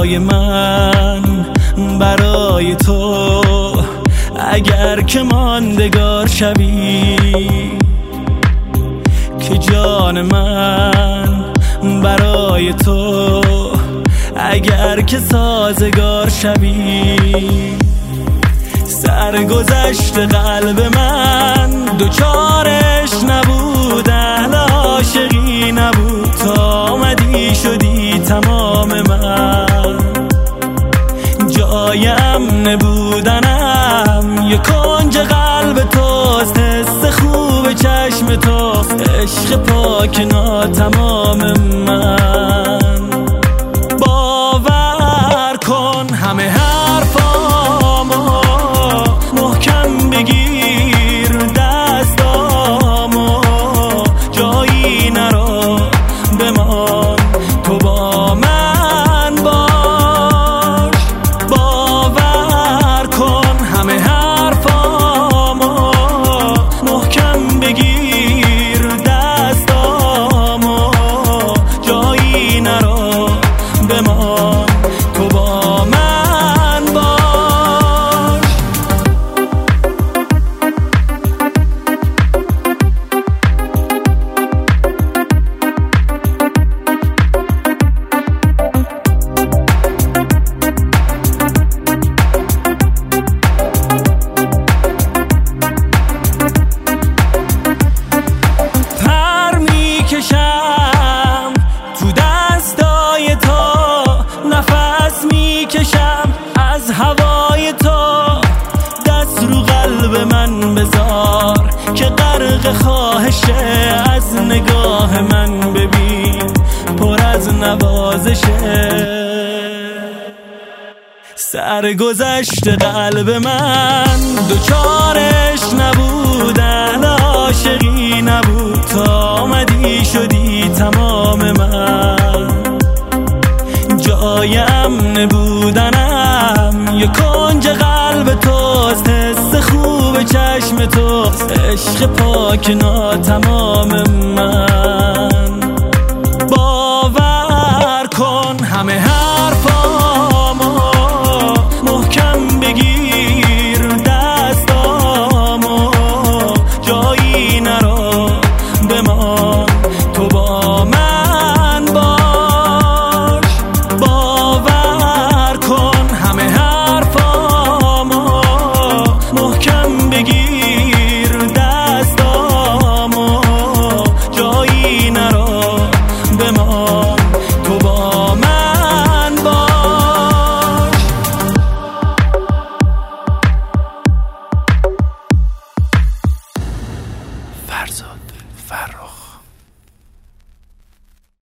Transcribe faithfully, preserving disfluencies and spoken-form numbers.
برای من، برای تو، اگر که ماندگار شوی، که جان من برای تو، اگر که سازگار شوی. سرگذشت قلب من دوچارش نبود، اهل عاشقی نبود، تا آمدی شدی تمام من. جایم نبودنم یه کنج قلب توست، حس خوب چشم توست، عشق پاک ناتمام من. باور کن همه حرفامو محکم بگیر، دستامو جایی نرو بمان، تو با من باش. باور کن همه حرفامو محکم بگیر، دستامو جایی نرو بمان، تو با من باش. پر میکشم تو دستای تو، نفس میکشم از هوای تو. دست رو قلب من بذار که غرق خواهشه، از نگاه من ببین پر از نوازشه. سرگذشت قلب من دوچارش نبود، اهل عاشقی نبود، تا آمدی شدی تمام من. جایم نبودنم یه کنج قلب توست، حس خوب چشم توست، عشق پاک ناتمام من. باور کن همه حرفامو محکم بگیر، دستامو جایی نرو بمان، تو با من باش. باور کن همه حرفامو محکم بگیر، دستامو جایی نرو بمان، تو با من باش. فرزاد فرخ